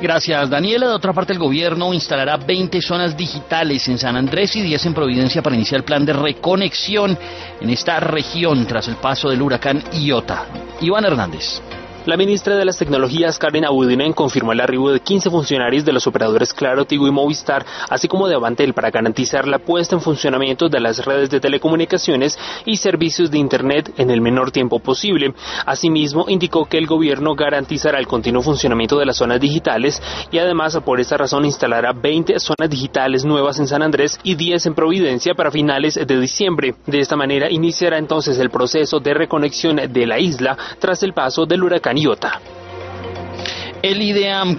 Gracias, Daniela. De otra parte, el gobierno instalará 20 zonas digitales en San Andrés y 10 en Providencia para iniciar el plan de reconexión en esta región tras el paso del huracán Iota. Iván Hernández. La ministra de las Tecnologías, Karen Abudinen, confirmó el arribo de 15 funcionarios de los operadores Claro, Tigo y Movistar, así como de Avantel, para garantizar la puesta en funcionamiento de las redes de telecomunicaciones y servicios de Internet en el menor tiempo posible. Asimismo, indicó que el gobierno garantizará el continuo funcionamiento de las zonas digitales y además, por esta razón, instalará 20 zonas digitales nuevas en San Andrés y 10 en Providencia para finales de diciembre. De esta manera, iniciará entonces el proceso de reconexión de la isla tras el paso del huracán Iota. El IDEAM